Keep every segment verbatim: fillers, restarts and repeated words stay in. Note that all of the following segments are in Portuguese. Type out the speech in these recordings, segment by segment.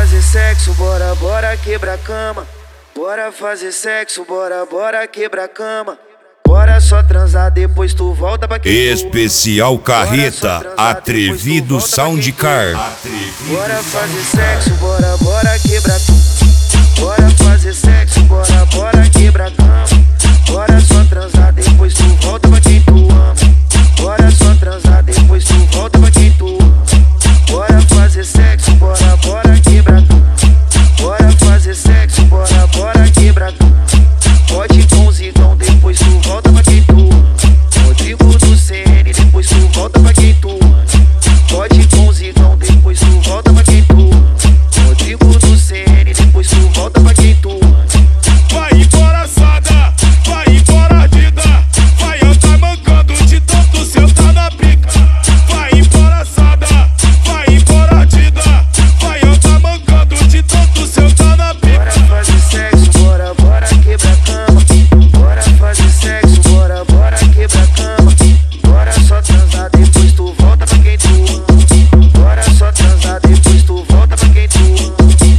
fazer sexo, bora, bora quebra a cama. Bora fazer sexo, bora, bora quebra a cama. Bora só transar, depois tu volta pra quem Especial Carreta, Atrevido Soundcar. Bora fazer sexo, bora, bora quebra a cama. Bora fazer sexo, bora, bora quebra a cama. Bora só transar, depois tu volta pra quem tu ama. Bora só transar, depois tu volta pra quem tu ama. Bora fazer sexo, bora, bora quebra a cama. Bora fazer sexo, bora, bora quebra a cama. Pode com o Zigão, depois tu volta pra quem tu ama. Rodrigo do C N, depois tu volta pra quem tu ama. Pode com o Zigão, depois tu volta pra quem tu ama. Rodrigo do C N, depois tu volta pra quem tu ama. Vai embora, sada, vai embora, dida. Vai andar mancando de tanto sentar na pica. Vai embora, sada, vai embora, dida. Vai andar mancando de tanto sentar na pica. Bora fazer sexo, bora, bora quebra a cama. Bora fazer sexo, bora, bora quebra a cama. Bora só transar, depois tu volta pra quem tu ama. Bora só transar, depois tu volta pra quem tu ama.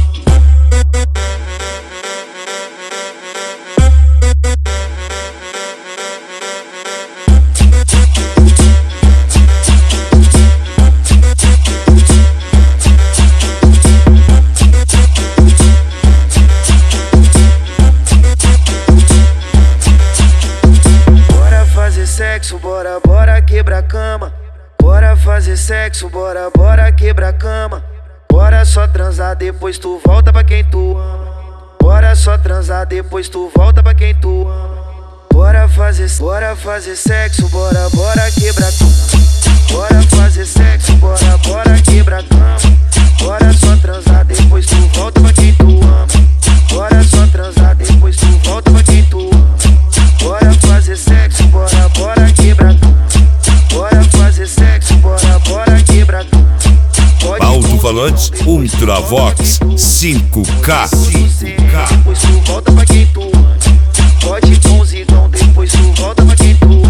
Bora fazer sexo, bora, bora quebra a cama. Bora fazer sexo, bora, bora quebra a cama. Bora só transar, depois tu volta pra quem tu ama. Bora só transar, depois tu volta pra quem tu ama. Bora fazer, bora fazer sexo, bora, bora quebra a cama. Bora fazer sexo, bora, bora quebra a cama. Bora só transar, depois tu volta pra quem tu ama. Bora só transar, depois tu volta pra quem tu ama. Bora fazer sexo, bora, bora quebra a cama. Bora fazer sexo, bora, bora quebra a cama. Alto-falantes Ultravox cinco K. Depois tu volta pra quem tu ama. Pode com o Zigão, depois tu volta pra quem tu ama.